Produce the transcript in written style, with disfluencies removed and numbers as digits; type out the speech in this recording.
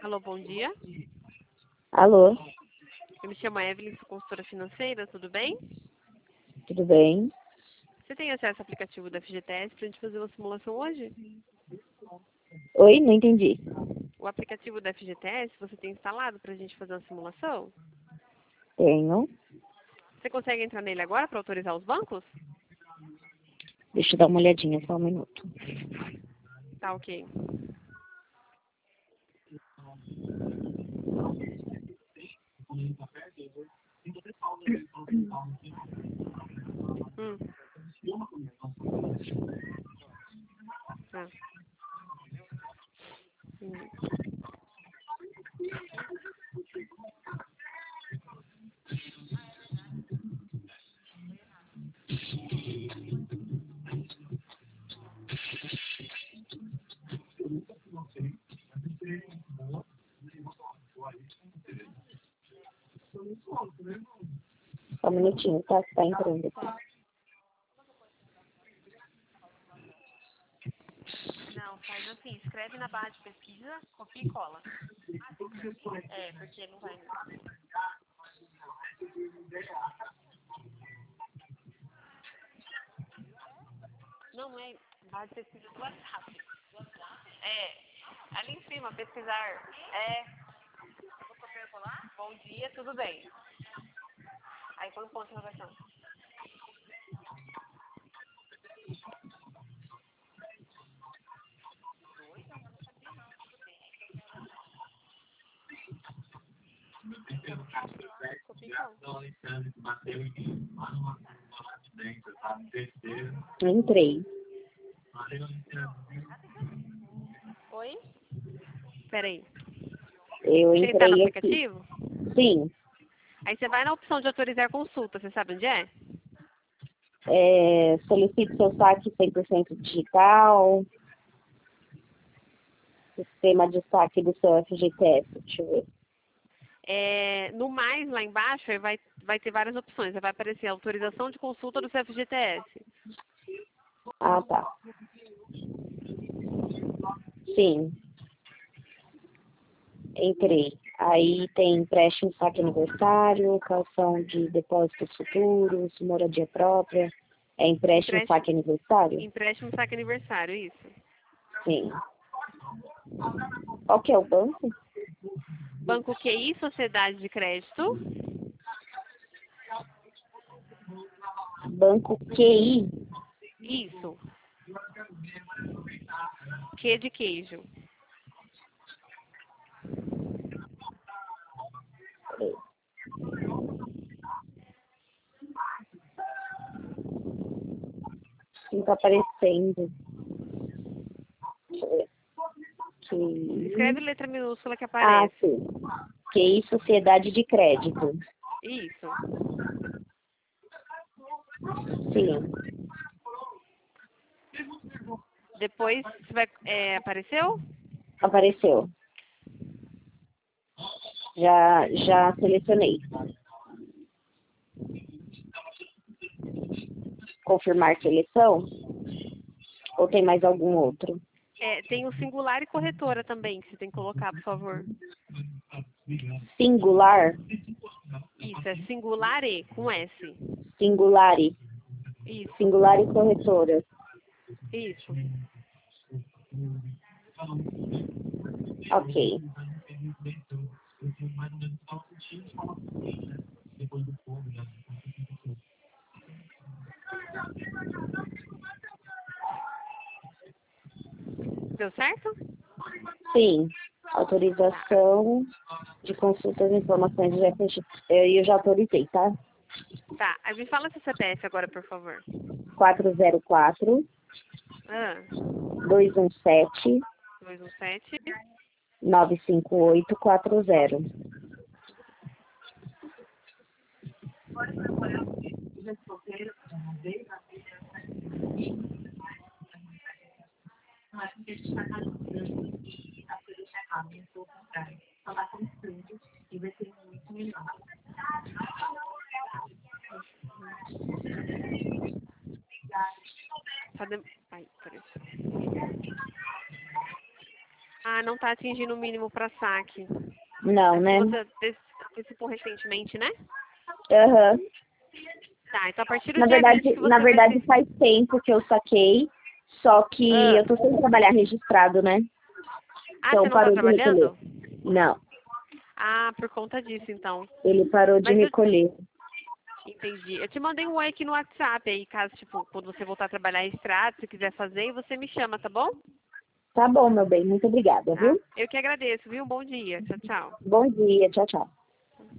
Alô, bom dia. Alô, Eu me chamo Evelyn, sou consultora financeira, tudo bem? tudo bem? Você tem acesso ao aplicativo da FGTS para a gente fazer uma simulação hoje? Oi, não entendi. O aplicativo da FGTS você tem instalado para a gente fazer uma simulação? Tenho. Você consegue entrar nele agora para autorizar os bancos? Deixa eu dar uma olhadinha, só um minuto. Tá, ok. Hum. Tá. Só um minutinho, tá? Tá entrando aqui. Não, faz assim, escreve na barra de pesquisa, copia e cola. É, porque não vai. Não é barra de pesquisa do WhatsApp. É, ali em cima, pesquisar. É. Vou copiar e colar? Bom dia, tudo bem. Aí põe um ponto de interrogação. Copia e cola. Entrei. Oi? Peraí. Eu Você está no entrei aqui. aplicativo? Sim. Aí você vai na opção de autorizar consulta, você sabe onde é? Solicito seu saque 100% digital. Sistema de saque do seu FGTS. Deixa eu ver. No mais, lá embaixo, aí vai ter várias opções. Aí vai aparecer autorização de consulta do CFGTS. Ah, tá. Sim. Entrei. Aí tem empréstimo, saque aniversário, calção de depósitos futuros, moradia própria. É empréstimo, saque aniversário? Empréstimo saque aniversário, isso. Sim. Qual que é o banco? Banco QI, Sociedade de Crédito. Banco QI. Isso. Q de queijo. Não tá aparecendo. Deixa eu ver. QI. Escreve letra minúscula que Ah, aparece. sim. QI Sociedade de Crédito. Isso. Sim. Depois, apareceu? Apareceu. Já selecionei. Confirmar seleção? Ou tem mais algum outro? Tem o singular e corretora também, que você tem que colocar, por favor. Singular? Isso, é singular e, com S. Singulari. Isso, Singular e corretora. isso. Ok. Deu certo? Sim. Autorização de consultas e informações de FGTS. Eu já autorizei, tá? Tá, aí me fala seu CPF agora, por favor. 404 Ah, 217 217. 95840. Ai, peraí. Ah, não tá atingindo o mínimo para saque. Não, né? Você antecipou recentemente, né? Aham. Tá, então a partir do Na dia 20 verdade, que na você vai verdade ter... faz tempo que eu saquei, só que Ah, eu tô sem trabalhar registrado, né? você Então não tá parou de recolher. trabalhando? Não, Ah, por conta disso, então. ele parou de Mas eu recolher. entendi. Eu te mandei um oi aqui no WhatsApp aí, caso, tipo, quando você voltar a trabalhar em extrato, se quiser fazer, e você me chama, tá bom? Tá bom, meu bem, muito obrigada, Tá? viu? Eu que agradeço, viu? Bom dia. Tchau, tchau. Bom dia, tchau, tchau.